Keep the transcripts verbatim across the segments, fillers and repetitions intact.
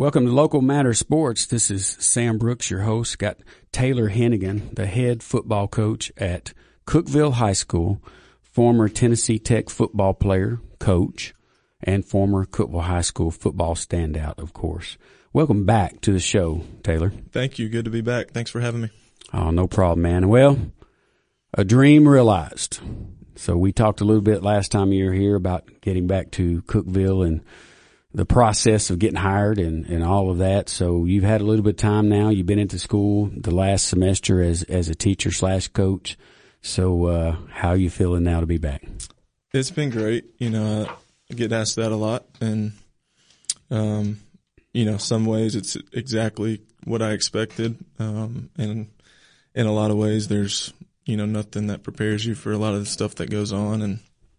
Welcome to Local Matter Sports. This is Sam Brooks, your host. Got Taylor Hennigan, the head football coach at Cookeville High School, former Tennessee Tech football player, coach, and former Cookeville High School football standout, of course. Welcome back to the show, Taylor. Thank you. Good to be back. Thanks for having me. Oh, no problem, man. Well, a dream realized. So we talked a little bit last time you were here about getting back to Cookeville and the process of getting hired and, and all of that. So you've had a little bit of time now. You've been into school the last semester as, as a teacher slash coach. So, uh, how are you feeling now to be back? It's been great. You know, I get asked that a lot, and, um, you know, some ways it's exactly what I expected. Um, and in a lot of ways there's, you know, nothing that prepares you for a lot of the stuff that goes on, and,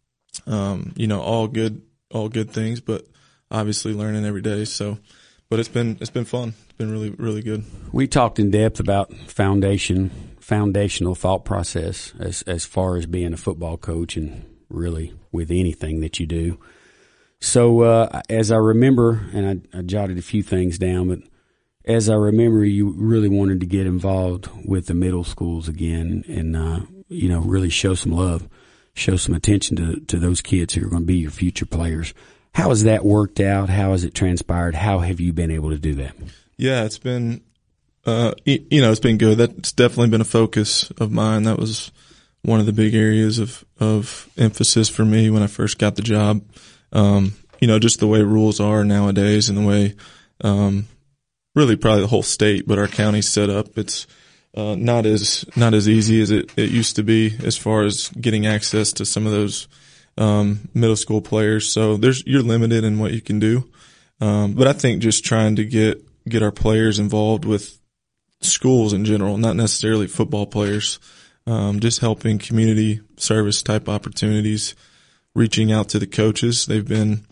um, you know, all good, all good things, but obviously learning every day. So, but it's been, it's been fun. It's been really, really good. We talked in depth about foundation, foundational thought process as, as far as being a football coach and really with anything that you do. So, uh, as I remember, and I, I jotted a few things down, but as I remember, you really wanted to get involved with the middle schools again and, uh, you know, really show some love, show some attention to, to those kids who are going to be your future players. How has that worked out? How has it transpired? How have you been able to do that? Yeah, it's been, uh, you know, it's been good. That's definitely been a focus of mine. That was one of the big areas of, of emphasis for me when I first got the job. Um, you know, just the way rules are nowadays and the way, um, really probably the whole state, but our county's set up. It's, uh, not as, not as easy as it, it used to be as far as getting access to some of those um, middle school players. So there's, you're limited in what you can do. Um, but I think just trying to get, get our players involved with schools in general, not necessarily football players, um, just helping community service type opportunities, reaching out to the coaches. They've been,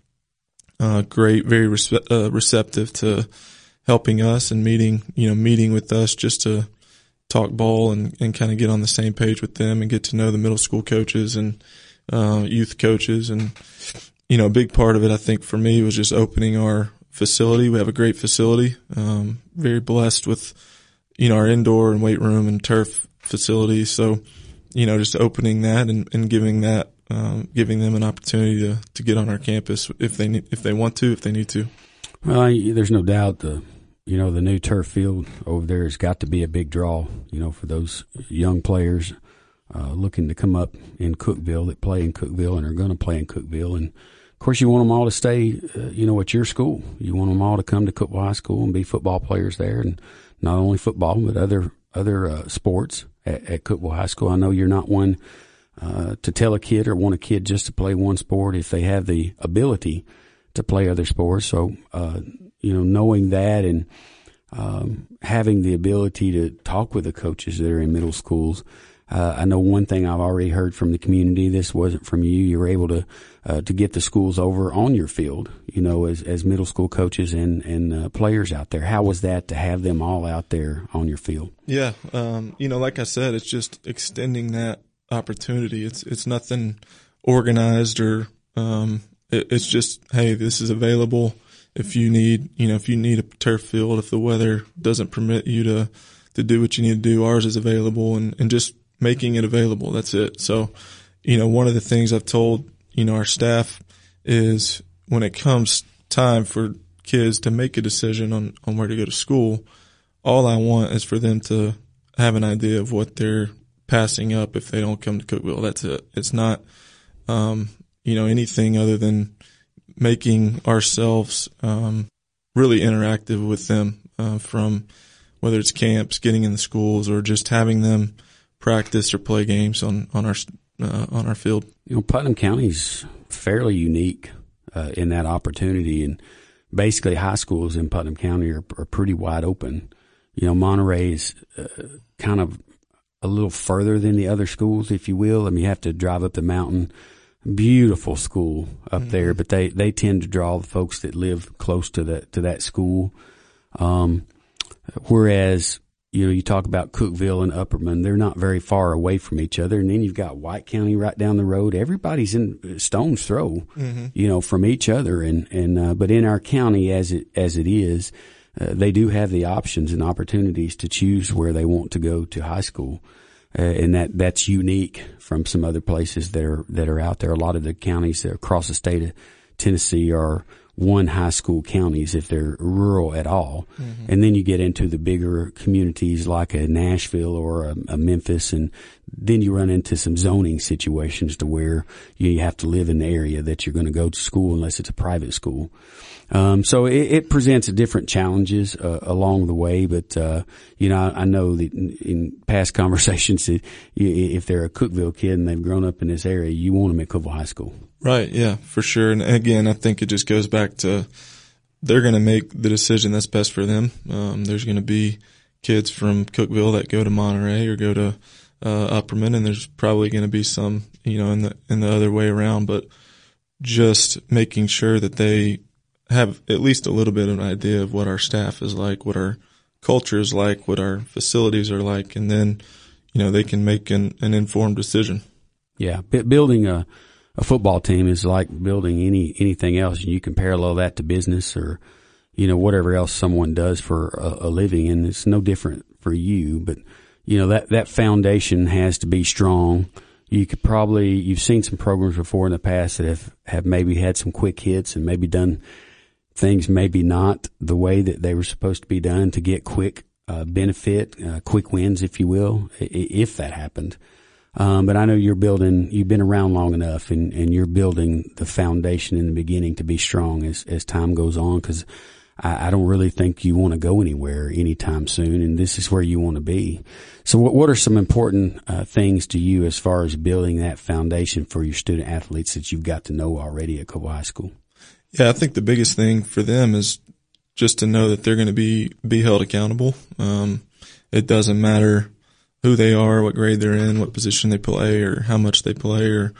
uh, great, very rece- uh, receptive to helping us and meeting, you know, meeting with us just to talk ball and, and kind of get on the same page with them and get to know the middle school coaches and, uh, youth coaches. And, you know, a big part of it, I think for me, was just opening our facility. We have a great facility, um, very blessed with, you know, our indoor and weight room and turf facility. So, you know, just opening that and, and giving that, um, giving them an opportunity to, to get on our campus if they need, if they want to, if they need to. Well, there's no doubt the, you know, the new turf field over there has got to be a big draw, you know, for those young players uh, looking to come up in Cookeville that play in Cookeville and are going to play in Cookeville. And, of course, you want them all to stay, uh, you know, at your school. You want them all to come to Cookeville High School and be football players there, and not only football but other other uh, sports at, at Cookeville High School. I know you're not one uh, to tell a kid or want a kid just to play one sport if they have the ability to play other sports. So, uh, you know, knowing that and um, having the ability to talk with the coaches that are in middle schools. Uh, I know one thing I've already heard from the community. This wasn't from you. You were able to uh, to get the schools over on your field, you know, as as middle school coaches and and uh, players out there. How was that to have them all out there on your field? Yeah, um, you know, like I said, it's just extending that opportunity. It's it's nothing organized or um, it, it's just, hey, this is available. If you need, you know, if you need a turf field, if the weather doesn't permit you to to do what you need to do, ours is available, and and just making it available. That's it. So, you know, one of the things I've told, you know, our staff is when it comes time for kids to make a decision on, on where to go to school, all I want is for them to have an idea of what they're passing up if they don't come to Cookeville. That's it. It's not, um, you know, anything other than making ourselves, um, really interactive with them, uh, from whether it's camps, getting in the schools, or just having them practice or play games on, on our, uh, on our field. You know, Putnam County's fairly unique, uh, in that opportunity, and basically high schools in Putnam County are, are pretty wide open. You know, Monterey is, uh, kind of a little further than the other schools, if you will. I mean, you have to drive up the mountain. Beautiful school up mm-hmm. there, but they, they tend to draw the folks that live close to that, to that school. Um, whereas you know, you talk about Cookeville and Upperman, they're not very far away from each other. And then you've got White County right down the road. Everybody's in stone's throw, mm-hmm. you know, from each other. And, and, uh, but in our county as it, as it is, uh, they do have the options and opportunities to choose where they want to go to high school. Uh, and that, that's unique from some other places that are, that are out there. A lot of the counties across the state of Tennessee are one high school counties if they're rural at all. Mm-hmm. And then you get into the bigger communities like a Nashville or a, a Memphis, and then you run into some zoning situations to where you have to live in the area that you're going to go to school unless it's a private school. Um, so it, it presents different challenges uh, along the way, but uh, you know, I, I know that in, in past conversations that if they're a Cookeville kid and they've grown up in this area, you want them at Cookeville High School. Right, yeah, for sure. And again, I think it just goes back to they're going to make the decision that's best for them. Um, there's going to be kids from Cookeville that go to Monterey or go to uh, Upperman, and there's probably going to be some, you know, in the in the other way around. But just making sure that they have at least a little bit of an idea of what our staff is like, what our culture is like, what our facilities are like, and then, you know, they can make an, an informed decision. Yeah, b- building a A football team is like building any anything else. You can parallel that to business or, you know, whatever else someone does for a, a living, and it's no different for you. But, you know, that, that foundation has to be strong. You could probably, you've seen some programs before in the past that have, have maybe had some quick hits and maybe done things maybe not the way that they were supposed to be done to get quick uh, benefit, uh, quick wins, if you will, if that happened. Um, but I know you're building, you've been around long enough and, and you're building the foundation in the beginning to be strong as, as time goes on. Cause I, I don't really think you want to go anywhere anytime soon. And this is where you want to be. So what, what are some important, uh, things to you as far as building that foundation for your student athletes that you've got to know already at Cookeville High School? Yeah. I think the biggest thing for them is just to know that they're going to be, be held accountable. Um, it doesn't matter who they are, what grade they're in, what position they play, or how much they play, or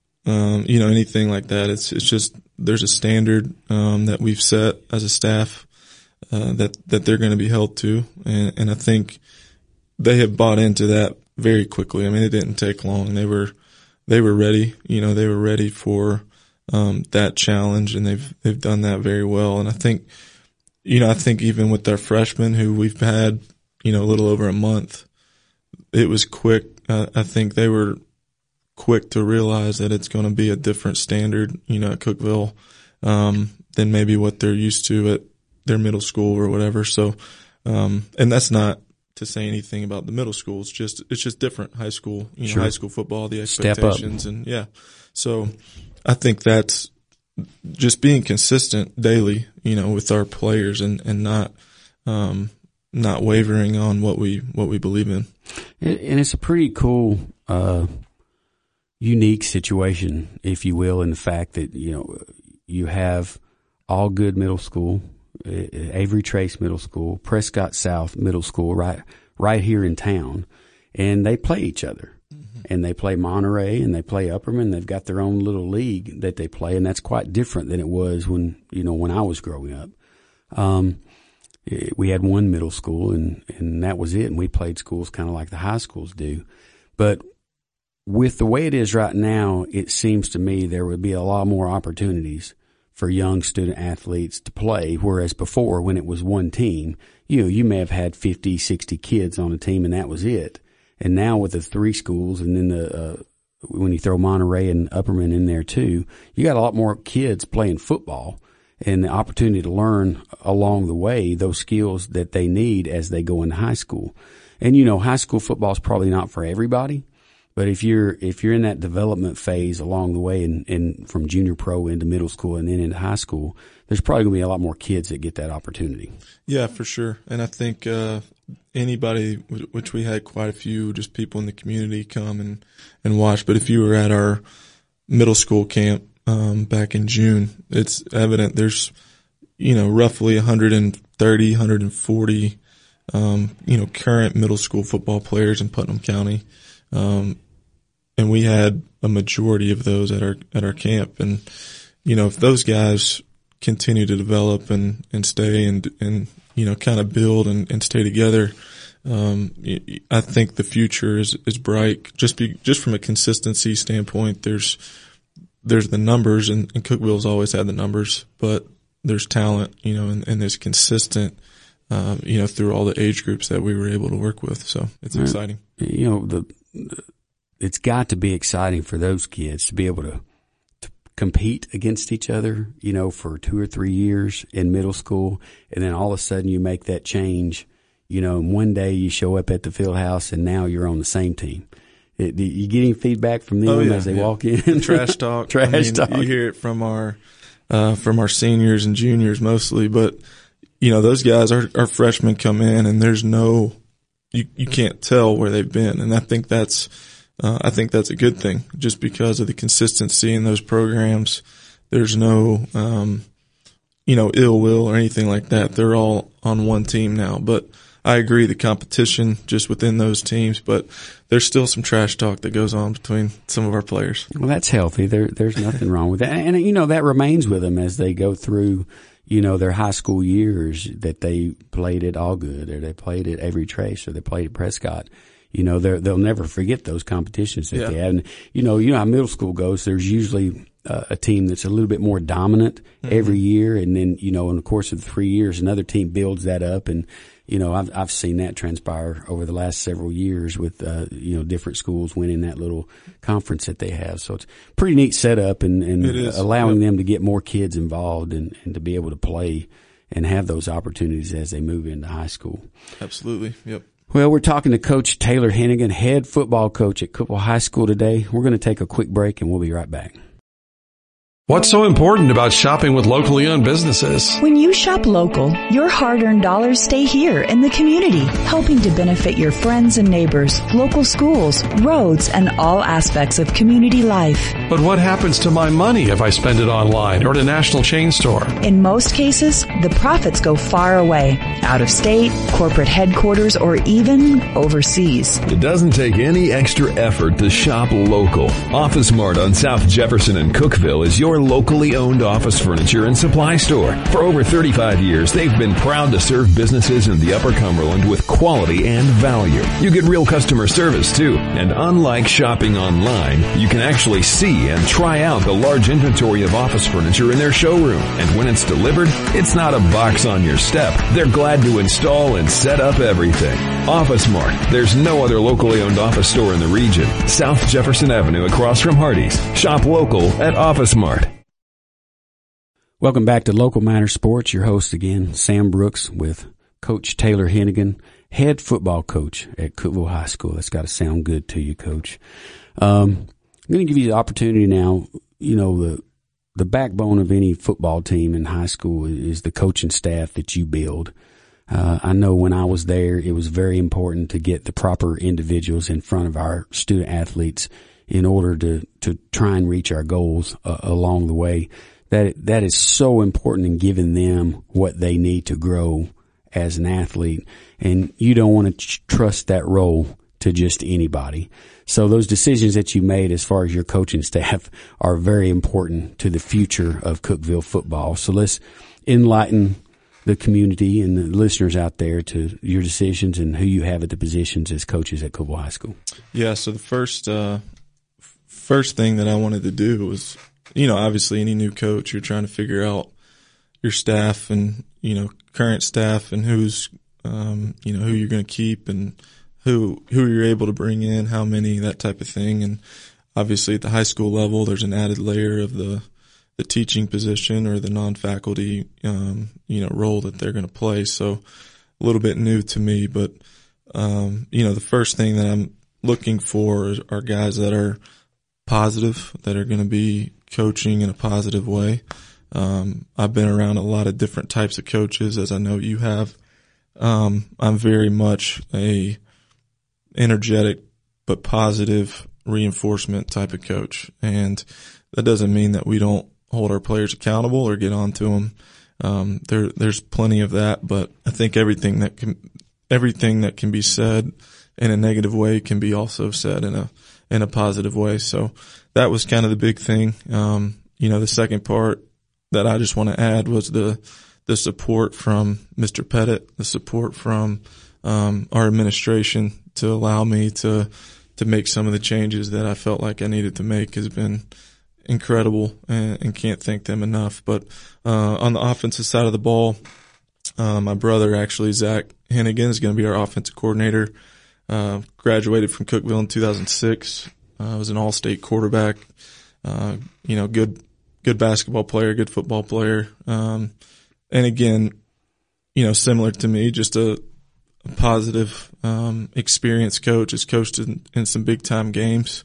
um, you know, anything like that. It's it's just there's a standard um, that we've set as a staff uh, that that they're going to be held to, and, and I think they have bought into that very quickly. I mean, it didn't take long. They were they were ready. You know, they were ready for um, that challenge, and they've they've done that very well. And I think, you know, I think even with our freshmen who we've had, you know, a little over a month. It was quick. Uh, I think they were quick to realize that it's going to be a different standard, you know, at Cookeville, um, than maybe what they're used to at their middle school or whatever. So, um, and that's not to say anything about the middle school. It's just, it's just different high school, you know, sure. High school football, the expectations and yeah. So I think that's just being consistent daily, you know, with our players and, and not, um, not wavering on what we, what we believe in. And it's a pretty cool, uh, unique situation, if you will, in the fact that, you know, you have Allgood Middle School, Avery Trace Middle School, Prescott South Middle School, right, right here in town, and they play each other. Mm-hmm. And they play Monterey and they play Upperman. They've got their own little league that they play, and that's quite different than it was when, you know, when I was growing up. Um, We had one middle school and, and that was it. And we played schools kind of like the high schools do. But with the way it is right now, it seems to me there would be a lot more opportunities for young student athletes to play. Whereas before, when it was one team, you know, you may have had fifty, sixty kids on a team and that was it. And now with the three schools and then the, uh, when you throw Monterey and Upperman in there too, you got a lot more kids playing football. And the opportunity to learn along the way those skills that they need as they go into high school. And, you know, high school football is probably not for everybody, but if you're, if you're in that development phase along the way and, and from junior pro into middle school and then into high school, there's probably going to be a lot more kids that get that opportunity. Yeah, for sure. And I think, uh, anybody, which we had quite a few, just people in the community come and, and watch. But if you were at our middle school camp, Um, back in June, it's evident there's, you know, roughly one hundred thirty, one hundred forty, um, you know, current middle school football players in Putnam County. Um, and we had a majority of those at our, at our camp. And, you know, if those guys continue to develop and, and stay and, and, you know, kind of build and, and stay together, um, I think the future is, is bright. Just be, just from a consistency standpoint, there's, there's the numbers, and, and Cookeville's always had the numbers, but there's talent, you know, and, and there's consistent, um, you know, through all the age groups that we were able to work with. So it's right. exciting. You know, the, it's got to be exciting for those kids to be able to, to compete against each other, you know, for two or three years in middle school. And then all of a sudden you make that change, you know, and one day you show up at the field house and now you're on the same team. It, do you get any feedback from them oh, yeah, as they yeah. walk in? Trash talk. Trash I mean, talk. You hear it from our, uh, from our seniors and juniors mostly, but you know, those guys, our, our freshmen come in and there's no, you, you can't tell where they've been. And I think that's, Uh, I think that's a good thing just because of the consistency in those programs. There's no, um, you know, ill will or anything like that. They're all on one team now, but I agree the competition just within those teams, but there's still some trash talk that goes on between some of our players. Well, that's healthy. There, there's nothing wrong with that. And, you know, that remains with them as they go through, you know, their high school years that they played at Allgood or they played at Avery Trace or they played at Prescott. You know, they're, they'll never forget those competitions that yeah. they had. And, you know, you know how middle school goes. There's usually uh, a team that's a little bit more dominant mm-hmm. every year. And then, you know, in the course of the three years, another team builds that up. And, you know, I've, I've seen that transpire over the last several years with, uh, you know, different schools winning that little conference that they have. So it's a pretty neat setup and, and allowing yep. them to get more kids involved and, and to be able to play and have those opportunities as they move into high school. Absolutely. Yep. Well, we're talking to Coach Taylor Hennigan, head football coach at Cookeville High School today. We're going to take a quick break and we'll be right back. What's so important about shopping with locally owned businesses? When you shop local, your hard-earned dollars stay here in the community, helping to benefit your friends and neighbors, local schools, roads, and all aspects of community life. But what happens to my money if I spend it online or at a national chain store? In most cases, the profits go far away, out of state, corporate headquarters, or even overseas. It doesn't take any extra effort to shop local. Office Mart on South Jefferson and Cookeville is your locally owned office furniture and supply store. For over thirty-five years, they've been proud to serve businesses in the Upper Cumberland with quality and value. You get real customer service too. And unlike shopping online, you can actually see and try out the large inventory of office furniture in their showroom. And when it's delivered, it's not a box on your step. They're glad to install and set up everything. Office Mart. There's no other locally owned office store in the region. South Jefferson Avenue across from Hardee's. Shop local at Office Mart. Welcome back to Local Matter Sports. Your host again, Sam Brooks, with Coach Taylor Hennigan, head football coach at Cookeville High School. That's got to sound good to you, Coach. Um, I'm going to give you the opportunity now. You know, the the backbone of any football team in high school is the coaching staff that you build. Uh, I know when I was there, it was very important to get the proper individuals in front of our student athletes in order to to try and reach our goals uh, along the way. That that is so important in giving them what they need to grow as an athlete, and you don't want to ch- trust that role to just anybody. So those decisions that you made as far as your coaching staff are very important to the future of Cookeville football. So let's enlighten the community and the listeners out there to your decisions and who you have at the positions as coaches at Cookeville High School. Yeah, so the first uh, first thing that I wanted to do was, you know, obviously any new coach, you're trying to figure out your staff and, you know, current staff and who's, um, you know, who you're going to keep and who, who you're able to bring in, how many, that type of thing. And obviously at the high school level, there's an added layer of the, the teaching position or the non-faculty, um, you know, role that they're going to play. So a little bit new to me, but, um, you know, the first thing that I'm looking for is, are guys that are positive, that are going to be coaching in a positive way. Um, I've been around a lot of different types of coaches, as I know you have. Um, I'm very much a energetic but positive reinforcement type of coach. And that doesn't mean that we don't hold our players accountable or get on to them. Um, there, there's plenty of that, but I think everything that can, everything that can be said in a negative way can be also said in a, in a positive way. So that was kind of the big thing. Um, you know, the second part that I just want to add was the, the support from Mister Pettit, the support from, um, our administration to allow me to to make some of the changes that I felt like I needed to make has been incredible, and, and can't thank them enough. But uh, on the offensive side of the ball, uh, my brother, actually, Zach Hennigan, is going to be our offensive coordinator. Uh, graduated from Cookeville in two thousand six. I uh, was an all-state quarterback. Uh, you know, good, good basketball player, good football player. Um, and again, you know, similar to me, just a, a positive, um, experienced coach. Has coached in, in some big time games.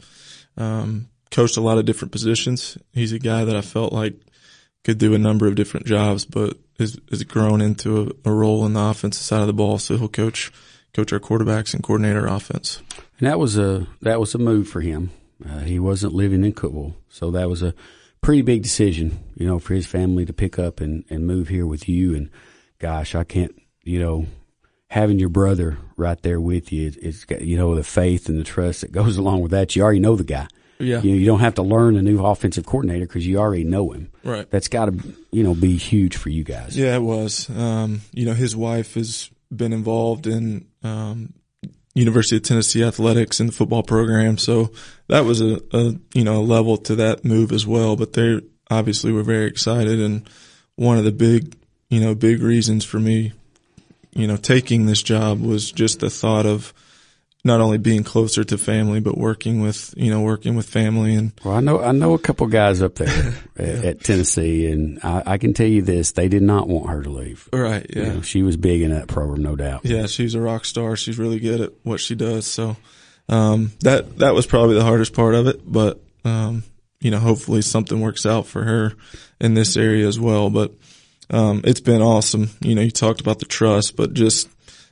Um, coached a lot of different positions. He's a guy that I felt like could do a number of different jobs, but has, has grown into a, a role in the offensive side of the ball. So he'll coach, coach our quarterbacks and coordinate our offense. And that was a, that was a move for him. Uh, he wasn't living in Cookeville, so that was a pretty big decision, you know, for his family to pick up and, and move here with you. And gosh, I can't, you know, having your brother right there with you, it's got, you know, the faith and the trust that goes along with that. You already know the guy. Yeah. You know, you don't have to learn a new offensive coordinator because you already know him. Right. That's got to, you know, be huge for you guys. Yeah, it was. Um, you know, his wife has been involved in, um, University of Tennessee athletics and the football program. So that was a, a, you know, a level to that move as well. But they obviously were very excited. And one of the big, you know, big reasons for me, you know, taking this job was just the thought of not only being closer to family, but working with, you know, working with family. And well, I know, I know a couple guys up there at, yeah. at Tennessee, and I, I can tell you this, they did not want her to leave. Right. Yeah. You know, she was big in that program, no doubt. Yeah. She's a rock star. She's really good at what she does. So, um, that, that was probably the hardest part of it, but, um, you know, hopefully something works out for her in this area as well. But, um, it's been awesome. You know, you talked about the trust, but just,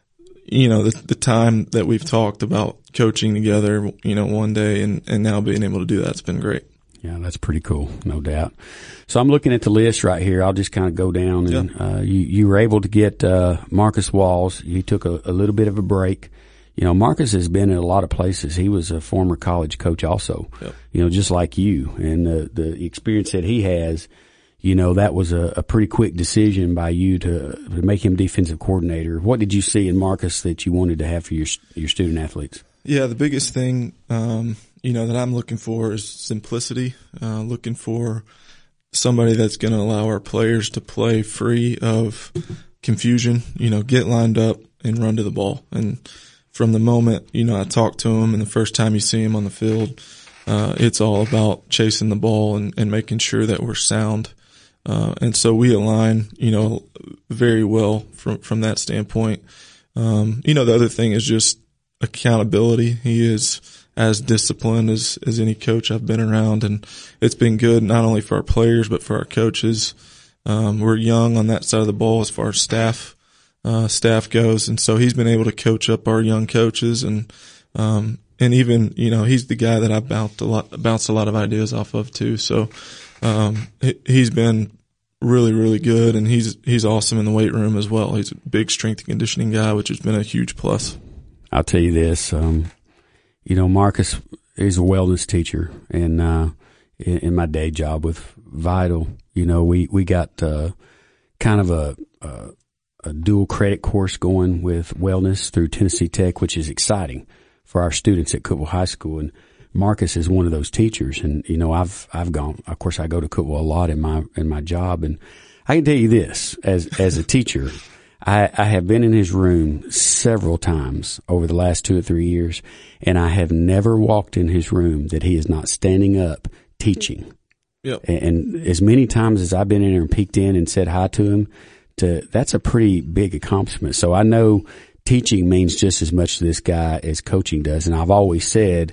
you know, the, the time that we've talked about coaching together, you know, one day and, and now being able to do that's been great. Yeah, that's pretty cool, no doubt. So I'm looking at the list right here. I'll just kind of go down and, yeah. uh, you, you were able to get, uh, Marcus Walls. He took a, a little bit of a break. You know, Marcus has been in a lot of places. He was a former college coach also, yep. you know, just like you, and the, the experience that he has. You know, that was a, a pretty quick decision by you to, to make him defensive coordinator. What did you see in Marcus that you wanted to have for your your student athletes? Yeah, the biggest thing, um, you know, that I'm looking for is simplicity. Uh, looking for somebody that's going to allow our players to play free of confusion. You know, get lined up and run to the ball. And from the moment, you know, I talk to him and the first time you see him on the field, uh, it's all about chasing the ball and, and making sure that we're sound. Uh, and so we align, you know, very well from, from that standpoint. Um, you know, the other thing is just accountability. He is as disciplined as, as any coach I've been around, and it's been good not only for our players, but for our coaches. Um, we're young on that side of the ball as far as staff, uh, staff goes. And so he's been able to coach up our young coaches and, um, and even, you know, he's the guy that I bounced a lot, bounced a lot of ideas off of too. So, Um, he, he's been really, really good, and he's, he's awesome in the weight room as well. He's a big strength and conditioning guy, which has been a huge plus. I'll tell you this, um, you know, Marcus is a wellness teacher, and, uh, in, in my day job with Vital, you know, we, we got, uh, kind of a, a, a dual credit course going with wellness through Tennessee Tech, which is exciting for our students at Cookeville High School. And Marcus is one of those teachers, and you know, I've I've gone. Of course, I go to Cookeville a lot in my in my job, and I can tell you this: as as a teacher, I I have been in his room several times over the last two or three years, and I have never walked in his room that he is not standing up teaching. Yep. And, and as many times as I've been in there and peeked in and said hi to him, to that's a pretty big accomplishment. So I know teaching means just as much to this guy as coaching does, and I've always said,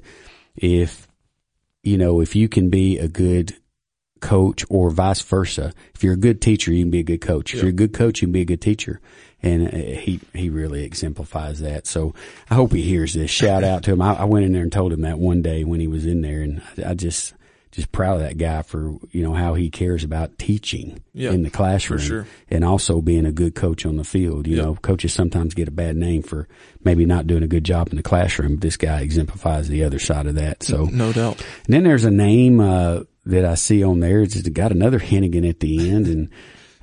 if, you know, if you can be a good coach or vice versa, if you're a good teacher, you can be a good coach. If yep. you're a good coach, you can be a good teacher. And uh, he, he really exemplifies that. So I hope he hears this. Shout out to him. I, I went in there and told him that one day when he was in there, and I, I just, just proud of that guy for, you know, how he cares about teaching yep, in the classroom, for sure. and also being a good coach on the field. You yep. know, coaches sometimes get a bad name for maybe not doing a good job in the classroom. But this guy exemplifies the other side of that. So no doubt. And then there's a name, uh, that I see on there. It's got another Hennigan at the end, and,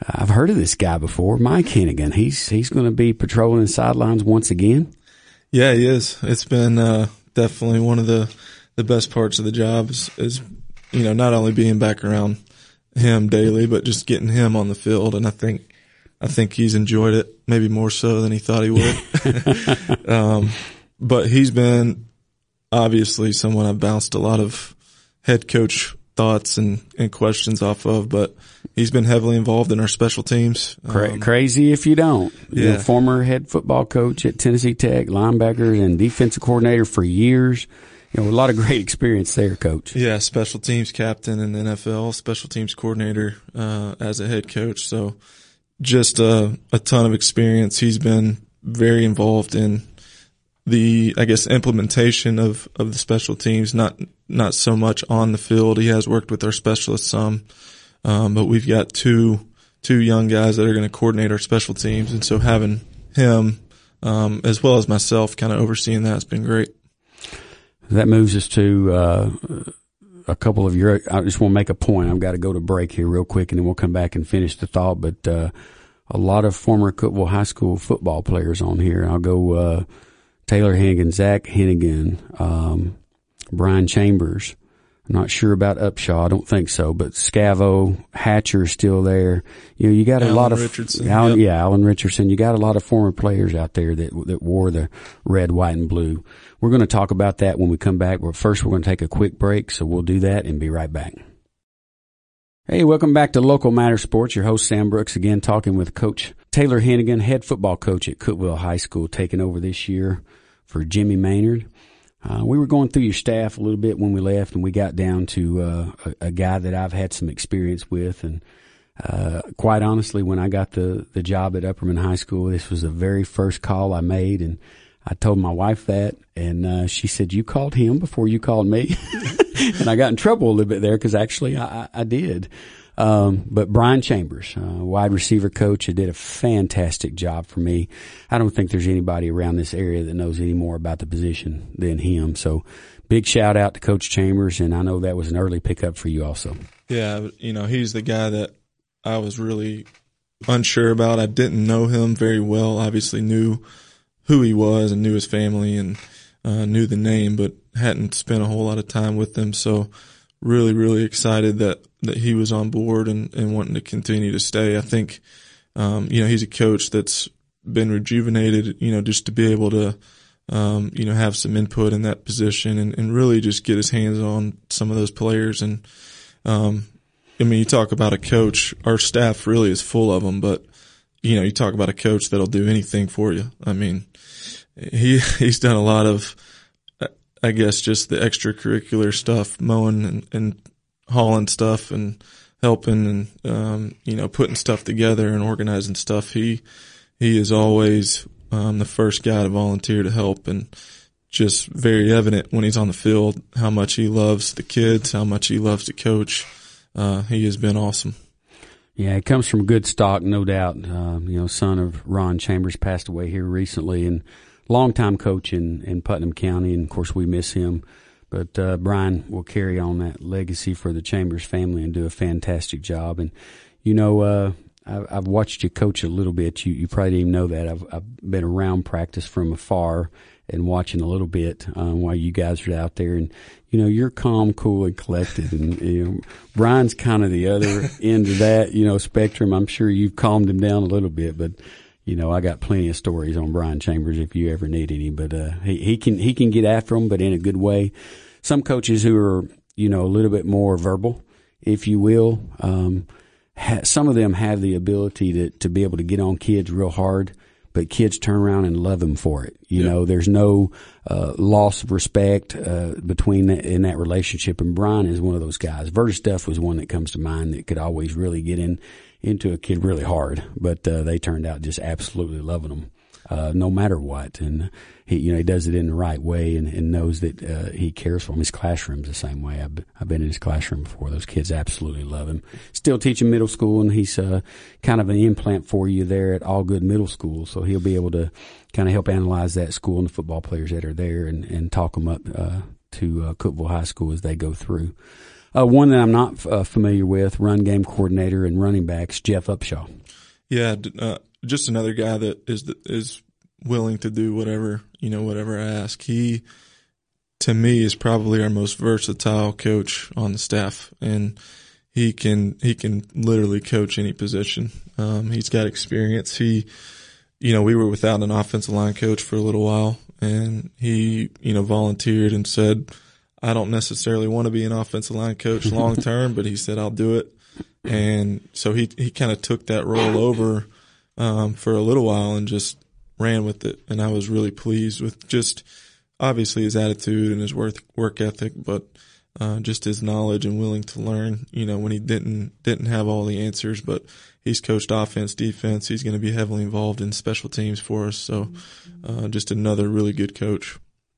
I've heard of this guy before, Mike Hennigan. He's he's going to be patrolling the sidelines once again. Yeah, he is. It's been uh, definitely one of the, the best parts of the job is, is, you know, not only being back around him daily, but just getting him on the field. And I think, I think he's enjoyed it maybe more so than he thought he would. um, but he's been obviously someone I've bounced a lot of head coach thoughts and, and questions off of, but he's been heavily involved in our special teams. Cra- Um, crazy if you don't. Yeah. You know, former head football coach at Tennessee Tech, linebacker and defensive coordinator for years. You know, a lot of great experience there, Coach. Yeah, special teams captain in the N F L, special teams coordinator uh, as a head coach. So just a, a ton of experience. He's been very involved in the, I guess, implementation of, of the special teams, not not so much on the field. He has worked with our specialists some, um, but we've got two two young guys that are going to coordinate our special teams, and so having him um, as well as myself kind of overseeing that has been great. That moves us to uh, a couple of your – I just want to make a point. I've got to go to break here real quick, and then we'll come back and finish the thought. But uh, a lot of former Cookeville High School football players on here. I'll go uh, Taylor Hennigan, Zach Hennigan, um, Brian Chambers. I'm not sure about Upshaw. I don't think so. But Scavo, Hatcher is still there. You know, you got a Alan lot of Richardson, Alan, yep. yeah, Alan Richardson. You got a lot of former players out there that that wore the red, white, and blue. We're going to talk about that when we come back. But first, we're going to take a quick break, so we'll do that and be right back. Hey, welcome back to Local Matter Sports. Your host, Sam Brooks, again talking with Coach Taylor Hennigan, head football coach at Cookeville High School, taking over this year for Jimmy Maynard. Uh, we were going through your staff a little bit when we left, and we got down to uh, a, a guy that I've had some experience with. And uh, quite honestly, when I got the, the job at Upperman High School, this was the very first call I made, and I told my wife that, and uh, she said, "You called him before you called me." And I got in trouble a little bit there because actually I, I did. Um, but Brian Chambers, uh, wide receiver coach, did a fantastic job for me. I don't think there's anybody around this area that knows any more about the position than him. So big shout out to Coach Chambers, and I know that was an early pickup for you also. Yeah, you know, he's the guy that I was really unsure about. I didn't know him very well, obviously knew who he was and knew his family and uh, knew the name, but hadn't spent a whole lot of time with him. So really, really excited that, that he was on board and, and wanting to continue to stay. I think, um, you know, he's a coach that's been rejuvenated, you know, just to be able to, um, you know, have some input in that position and, and really just get his hands on some of those players. And, um, I mean, you talk about a coach, our staff really is full of them, but, you know, you talk about a coach that'll do anything for you. I mean, he, he's done a lot of, I guess, just the extracurricular stuff, mowing and, and hauling stuff and helping and, um, you know, putting stuff together and organizing stuff. He, he is always, um, the first guy to volunteer to help, and just very evident when he's on the field how much he loves the kids, how much he loves to coach. Uh, he has been awesome. Yeah, it comes from good stock, no doubt. Um, you know, son of Ron Chambers passed away here recently, and longtime coach in, in Putnam County, and of course we miss him. But uh, Brian will carry on that legacy for the Chambers family and do a fantastic job. And you know, uh, I've, I've watched you coach a little bit. You, you probably didn't even know that. I've, I've been around practice from afar and watching a little bit um, while you guys are out there. And you know, you're calm, cool, and collected. And you know, Brian's kind of the other end of that, you know, spectrum. I'm sure you've calmed him down a little bit, but you know, I got plenty of stories on Brian Chambers if you ever need any, but, uh, he, he can, he can get after them, but in a good way. Some coaches who are, you know, a little bit more verbal, if you will, um, ha- some of them have the ability to, to be able to get on kids real hard, but kids turn around and love them for it. You yeah. know, there's no, uh, loss of respect, uh, between that, in that relationship. And Brian is one of those guys. Vertus Duff was one that comes to mind that could always really get in, into a kid really hard, but uh, they turned out just absolutely loving him, uh, no matter what. And he, you know, he does it in the right way and, and knows that uh, he cares for him. His classroom's the same way. I've, I've been in his classroom before. Those kids absolutely love him. Still teaching middle school, and he's uh, kind of an implant for you there at Allgood Middle School, so he'll be able to kind of help analyze that school and the football players that are there and, and talk them up uh, to uh, Cookeville High School as they go through. Uh, one that I'm not uh, familiar with, run game coordinator and running backs, Jeff Upshaw. Yeah, uh, just another guy that is is willing to do whatever, you know, whatever I ask. He, to me, is probably our most versatile coach on the staff, and he can he can literally coach any position. Um, he's got experience. He, you know, we were without an offensive line coach for a little while, and he, you know, volunteered and said, I don't necessarily want to be an offensive line coach long term, but he said, I'll do it. And so he, he kind of took that role over, um, for a little while and just ran with it. And I was really pleased with just obviously his attitude and his work, work ethic, but, uh, just his knowledge and willing to learn, you know, when he didn't, didn't have all the answers, but he's coached offense, defense. He's going to be heavily involved in special teams for us. So, uh, just another really good coach.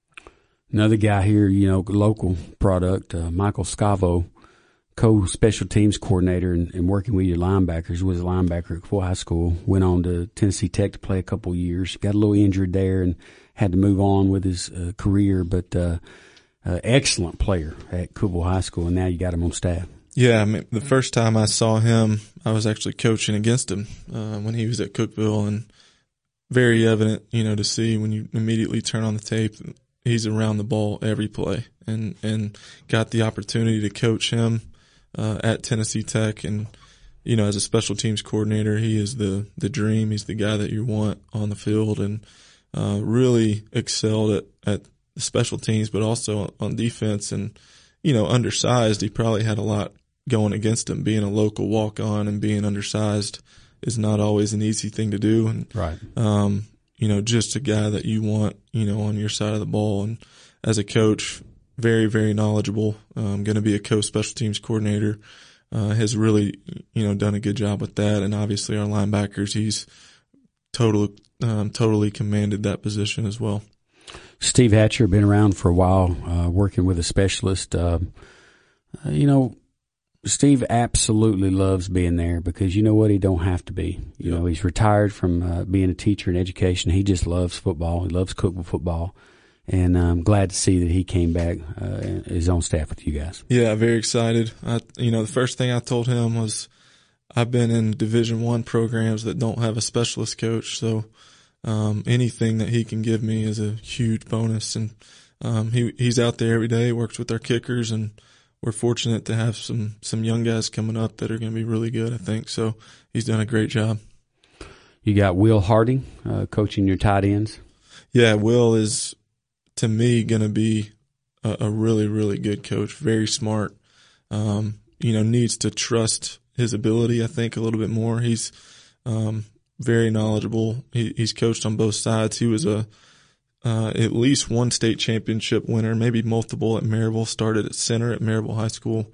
Another guy here, you know, local product, uh, Michael Scavo, co-special teams coordinator and, and working with your linebackers, was a linebacker at Full High School, went on to Tennessee Tech to play a couple of years, got a little injured there and had to move on with his uh, career, but uh, uh, excellent player at Cookeville High School, and now you got him on staff. Yeah, I mean, the first time I saw him, I was actually coaching against him uh, when he was at Cookeville, and very evident, you know, to see when you immediately turn on the tape, he's around the ball every play, and, and got the opportunity to coach him Uh, at Tennessee Tech, and you know, as a special teams coordinator, he is the the dream. He's the guy that you want on the field, and uh, really excelled at at the special teams, but also on defense. And you know, undersized, he probably had a lot going against him. Being a local walk on and being undersized is not always an easy thing to do. And right, um, you know, just a guy that you want, you know, on your side of the ball. And as a coach, very, very knowledgeable, um, going to be a co-special teams coordinator, uh, has really, you know, done a good job with that. And obviously our linebackers, he's total, um, totally commanded that position as well. Steve Hatcher, been around for a while, uh, working with a specialist. Uh, uh, you know, Steve absolutely loves being there because you know what? He don't have to be. You yep. know, he's retired from, uh, being a teacher in education. He just loves football. He loves Cookeville football. And I'm glad to see that he came back, uh, and is on staff with you guys. Yeah, very excited. I, you know, the first thing I told him was I've been in Division One programs that don't have a specialist coach. So, um, anything that he can give me is a huge bonus. And, um, he, he's out there every day, works with our kickers, and we're fortunate to have some, some young guys coming up that are going to be really good, I think. So he's done a great job. You got Will Harding, uh, coaching your tight ends. Yeah, Will is, to me, going to be a, a really, really good coach. Very smart. Um, you know, needs to trust his ability, I think, a little bit more. He's, um, very knowledgeable. He, he's coached on both sides. He was a, uh, at least one state championship winner, maybe multiple at Maryville, started at center at Maryville High School.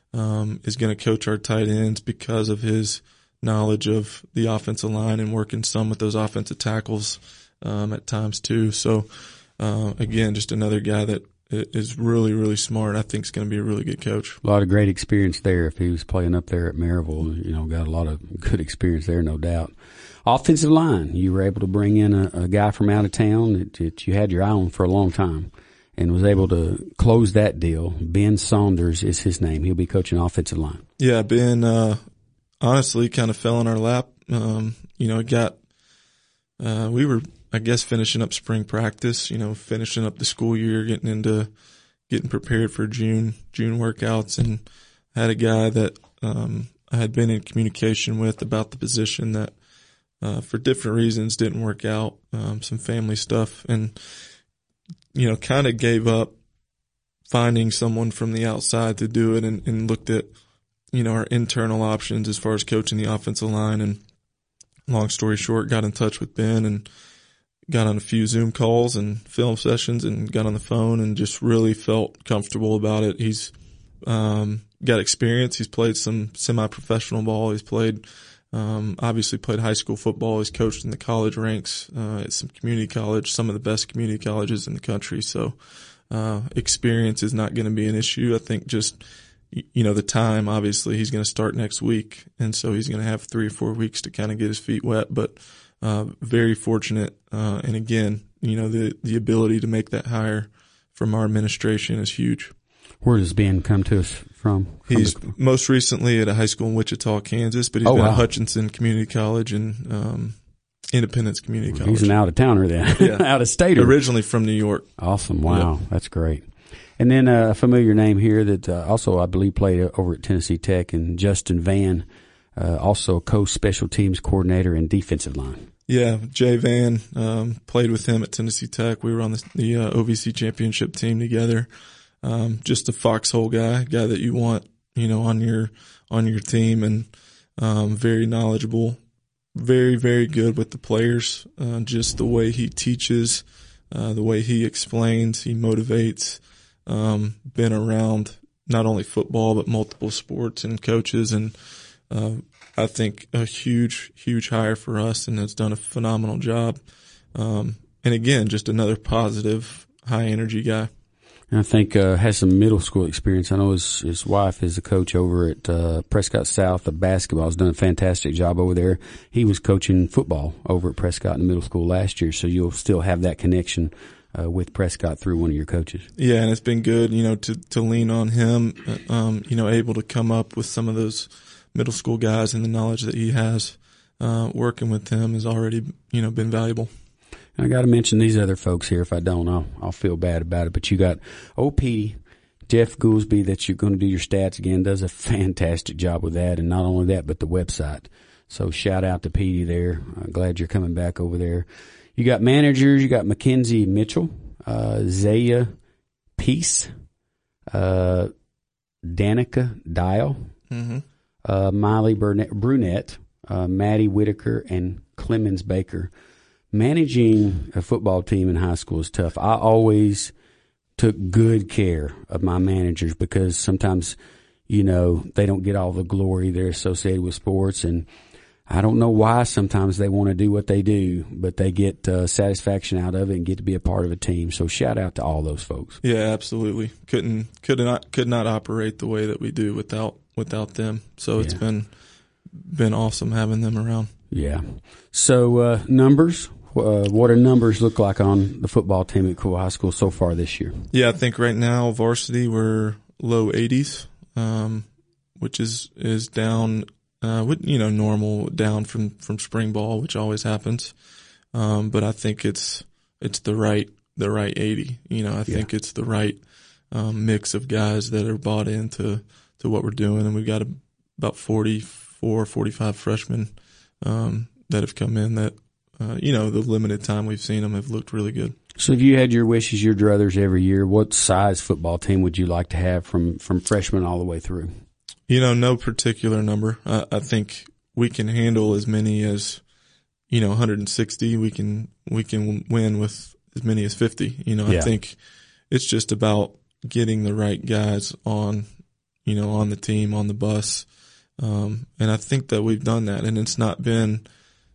Um, is going to coach our tight ends because of his knowledge of the offensive line and working some with those offensive tackles, um, at times too. So, Uh, again, just another guy that is really, really smart. I think is going to be a really good coach. A lot of great experience there. If he was playing up there at Maryville, you know, got a lot of good experience there, no doubt. Offensive line, you were able to bring in a, a guy from out of town that, that you had your eye on for a long time and was able to close that deal. Ben Saunders is his name. He'll be coaching offensive line. Yeah, Ben, uh, honestly kind of fell in our lap. Um, you know, it got, uh, we were, I guess, finishing up spring practice, you know, finishing up the school year, getting into, getting prepared for June, June workouts, and had a guy that, um, I had been in communication with about the position that, uh, for different reasons didn't work out, um, some family stuff, and, you know, kind of gave up finding someone from the outside to do it, and, and looked at, you know, our internal options as far as coaching the offensive line. And long story short, got in touch with Ben and got on a few Zoom calls and film sessions and got on the phone and just really felt comfortable about it. He's, um, got experience. He's played some semi-professional ball. He's played, um, obviously played high school football. He's coached in the college ranks, uh, at some community college, some of the best community colleges in the country. So, uh, experience is not going to be an issue. I think just, you know, the time, obviously he's going to start next week. And so he's going to have three or four weeks to kind of get his feet wet, but, Uh, very fortunate. Uh, and again, you know, the, the ability to make that hire from our administration is huge. Where does Ben come to us from? from he's the, most recently at a high school in Wichita, Kansas, but he's oh, been wow. at Hutchinson Community College and um, Independence Community College. He's an out-of-towner then, yeah. out-of-stater. Originally from New York. Awesome. Wow. Yep. That's great. And then uh, a familiar name here that uh, also, I believe, played over at Tennessee Tech, and Justin Van, uh, also co-special teams coordinator and defensive line. Yeah, Jay Van, um, played with him at Tennessee Tech. We were on the, the uh, O V C championship team together. Um, just a foxhole guy, guy that you want, you know, on your, on your team, and, um, very knowledgeable, very, very good with the players. Uh, just the way he teaches, uh, the way he explains, he motivates, um, been around not only football, but multiple sports and coaches. And, uh, I think a huge, huge hire for us, and has done a phenomenal job. Um, and again, just another positive, high energy guy. And I think uh, has some middle school experience. I know his his wife is a coach over at uh, Prescott South of basketball. Has done a fantastic job over there. He was coaching football over at Prescott in the middle school last year, so you'll still have that connection uh, with Prescott through one of your coaches. Yeah, and it's been good, you know, to to lean on him. Um, you know, able to come up with some of those middle school guys, and the knowledge that he has uh, working with them has already, you know, been valuable. I got to mention these other folks here. If I don't, I'll, I'll feel bad about it. But you got O P, Jeff Goolsby, that you're going to do your stats again, does a fantastic job with that. And not only that, but the website. So shout out to Petey there. I'm glad you're coming back over there. You got managers. You got Mackenzie Mitchell, uh, Zaya Peace, uh, Danica Dial, Mm-hmm. uh, Miley Burnett, Brunette, uh, Maddie Whitaker, and Clemens Baker. Managing a football team in high school is tough. I always took good care of my managers because sometimes, you know, they don't get all the glory. They're associated with sports, and I don't know why sometimes they want to do what they do, but they get uh, satisfaction out of it and get to be a part of a team. So shout out to all those folks. Yeah, absolutely. Couldn't could not could not operate the way that we do without without them. So it's Yeah. been been awesome having them around. Yeah. So uh, numbers. Uh, what do numbers look like on the football team at Cool High School so far this year? Yeah, I think right now varsity we're low eighties, um, which is is down, uh, with, you know, normal down from from spring ball, which always happens. Um, but I think it's it's the right the right eighty. You know, I think Yeah. it's the right um, mix of guys that are bought into to what we're doing, and we've got a, about forty-four, forty-five freshmen um, that have come in that. Uh, you know, the limited time we've seen them have looked really good. So if you had your wishes, your druthers every year, what size football team would you like to have from, from freshman all the way through? You know, no particular number. Uh, I think we can handle as many as, you know, one hundred sixty. We can, we can win with as many as fifty. You know, Yeah. I think it's just about getting the right guys on, you know, on the team, on the bus. Um, and I think that we've done that, and it's not been,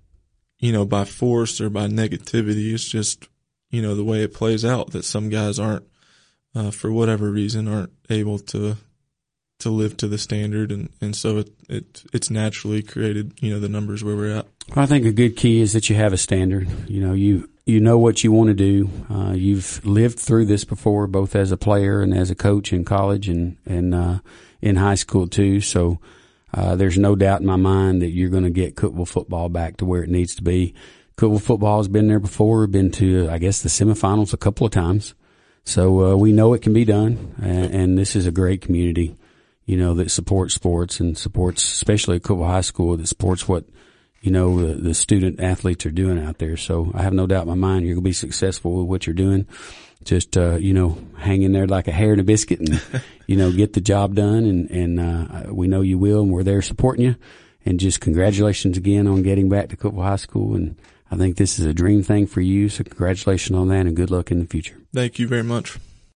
you know, by force or by negativity. It's just, you know, the way it plays out that some guys aren't, uh, for whatever reason, aren't able to, to live to the standard. And, and so it, it, it's naturally created, you know, the numbers where we're at. I think a good key is that you have a standard. You know, you, you know what you want to do. Uh, you've lived through this before, both as a player and as a coach in college and, and, uh, in high school too. So, Uh, there's no doubt in my mind that you're going to get Cookeville football back to where it needs to be. Cookeville football has been there before, been to, I guess, the semifinals a couple of times. So, uh, we know it can be done. And, and this is a great community, you know, that supports sports and supports, especially at Cookeville High School, that supports what, you know, the, the student athletes are doing out there. So I have no doubt in my mind you're going to be successful with what you're doing. Just, uh, you know, hang in there like a hair in a biscuit and, you know, get the job done. And, and, uh, we know you will, and we're there supporting you. And just congratulations again on getting back to Cookeville High School. And I think this is a dream thing for you. So congratulations on that, and good luck in the future. Thank you very much.